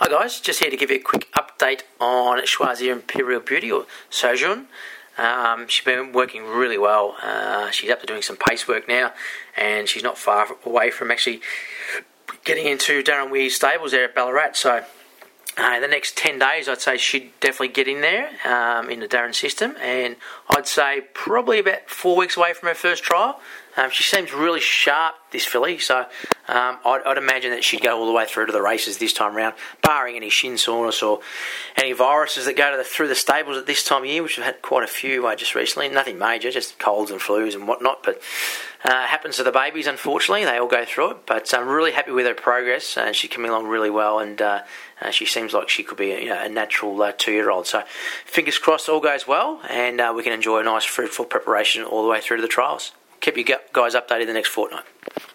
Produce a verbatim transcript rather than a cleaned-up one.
Hi guys, just here to give you a quick update on Schwazia Imperial Beauty, or Sojourn. Um, she's been working really well. Uh, she's up to doing some pace work now, and she's not far away from actually getting into Darren Weir's stables there at Ballarat. So uh, in the next ten days, I'd say she'd definitely get in there um, in the Darren system, and I'd say probably about four weeks away from her first trial. Um, she seems really sharp, this filly, so um, I'd, I'd imagine that she'd go all the way through to the races this time round, barring any shin soreness or any viruses that go to the, through the stables at this time of year, which we've had quite a few uh, just recently. Nothing major, just colds and flus and whatnot, but uh, happens to the babies, unfortunately. They all go through it, but I'm really happy with her progress, and uh, she's coming along really well, and uh, uh, she seems like she could be a, you know, a natural uh, two-year-old. So fingers crossed all goes well, and uh, we can enjoy a nice, fruitful preparation all the way through to the trials. Keep you guys updated the next fortnight.